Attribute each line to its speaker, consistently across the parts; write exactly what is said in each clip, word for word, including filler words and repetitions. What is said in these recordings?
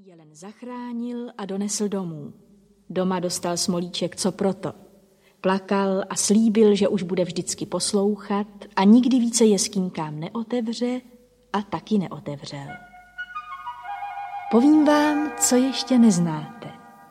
Speaker 1: jelen zachránil a donesl domů. Doma dostal Smolíček co proto. Plakal a slíbil, že už bude vždycky poslouchat a nikdy více jeskynkám neotevře a taky neotevřel. Povím vám, co ještě neznáte.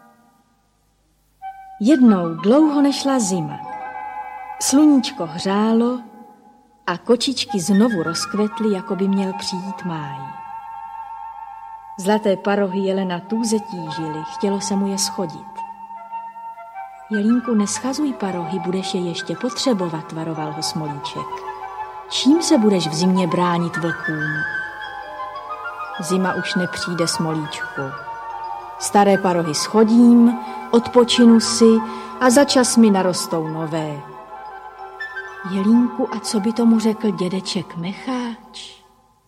Speaker 1: Jednou dlouho nešla zima. Sluníčko hřálo a kočičky znovu rozkvetly, jako by měl přijít máj. Zlaté parohy jelena tůze tížily, chtělo se mu je schodit. Jelínku, neschazuj parohy, budeš je ještě potřebovat, varoval ho Smolíček. Čím se budeš v zimě bránit vlkům? Zima už nepřijde, Smolíčku. Staré parohy schodím, odpočinu si a za čas mi narostou nové. Jelínku, a co by tomu řekl dědeček Mecháč?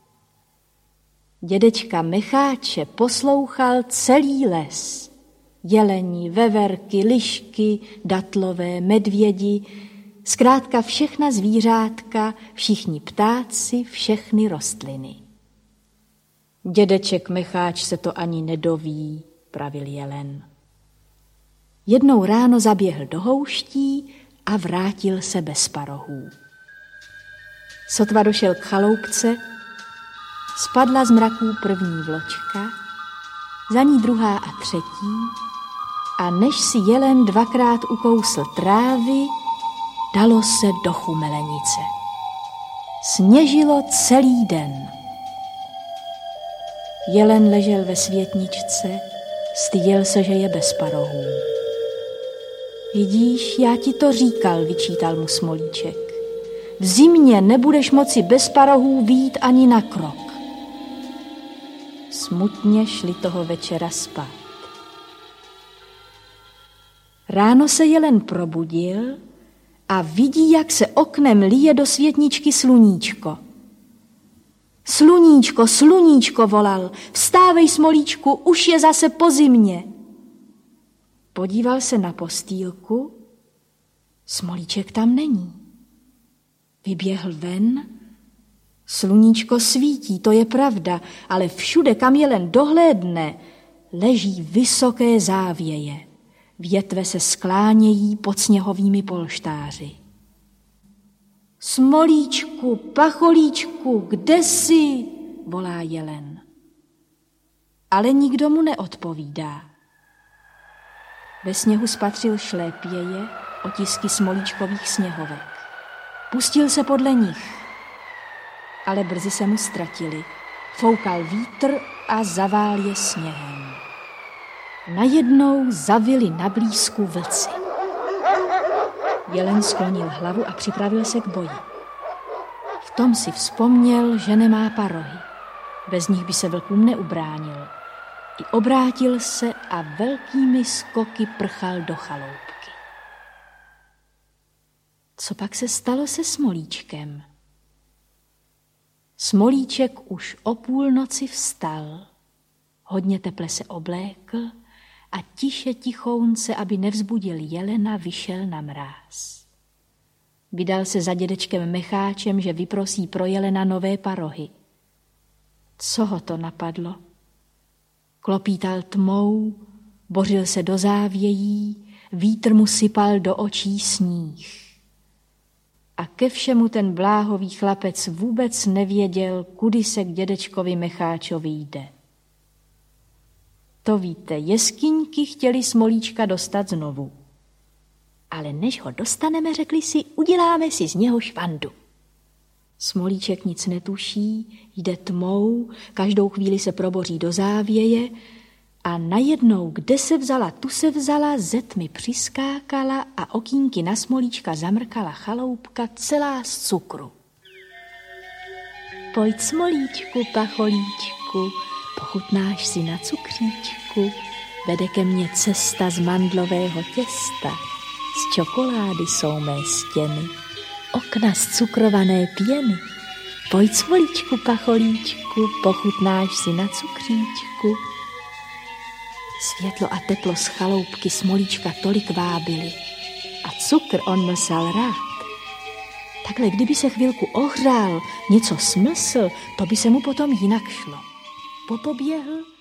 Speaker 1: Dědečka Mecháče poslouchal celý les. Jelení, veverky, lišky, datlové, medvědi, zkrátka všechna zvířátka, všichni ptáci, všechny rostliny. Dědeček Mecháč se to ani nedoví, pravil jelen. Jednou ráno zaběhl do houští a vrátil se bez parohů. Sotva došel k chaloupce, spadla z mraků první vločka, za ní druhá a třetí, a než si jelen dvakrát ukousl trávy, dalo se do chumelenice. Sněžilo celý den. Jelen ležel ve světničce, styděl se, že je bez parohů. Vidíš, já ti to říkal, vyčítal mu Smolíček. V zimě nebudeš moci bez parohů vyjít ani na krok. Smutně šli toho večera spát. Ráno se jelen probudil a vidí, jak se oknem lije do světničky sluníčko. Sluníčko, sluníčko, volal, vstávej, Smolíčku, už je zase po zimě. Podíval se na postýlku, Smolíček tam není. Vyběhl ven, sluníčko svítí, to je pravda, ale všude, kam jelen dohlédne, leží vysoké závěje. Větve se sklánějí pod sněhovými polštáři. Smolíčku, pacholíčku, kde jsi? Volá jelen. Ale nikdo mu neodpovídá. Ve sněhu spatřil šlépěje, otisky smolíčkových sněhovek. Pustil se podle nich, ale brzy se mu ztratili. Foukal vítr a zavál je sněhem. Najednou zavili na blízku vlci. Jelen sklonil hlavu a připravil se k boji. V tom si vzpomněl, že nemá parohy. Bez nich by se vlkům neubránil. I obrátil se a velkými skoky prchal do chaloupky. Co pak se stalo se Smolíčkem? Smolíček už o půlnoci vstal, hodně teple se oblékl a tiše tichounce, aby nevzbudil jelena, vyšel na mráz. Vydal se za dědečkem Mecháčem, že vyprosí pro jelena nové parohy. Co ho to napadlo? Klopítal tmou, bořil se do závějí, vítr mu sypal do očí sníh. A ke všemu ten bláhový chlapec vůbec nevěděl, kudy se k dědečkovi Mecháčovi jde. To víte, jeskyňky chtěli Smolíčka dostat znovu. Ale než ho dostaneme, řekli si, uděláme si z něho švandu. Smolíček nic netuší, jde tmou, každou chvíli se proboří do závěje a najednou, kde se vzala, tu se vzala, ze tmy přiskákala a okýnky na Smolíčka zamrkala chaloupka celá z cukru. Pojď, Smolíčku, pacholíčku, pochutnáš si na cukříčku, vede ke mně cesta z mandlového těsta, z čokolády jsou mé stěny, okna z cukrované pěny. Pojď, Smolíčku, pacholíčku, pochutnáš si na cukříčku. Světlo a teplo z chaloupky Smolíčka tolik vábily a cukr on mlsal rád. Takhle, kdyby se chvilku ohřál, něco smysl, to by se mu potom jinak šlo. Popoběhl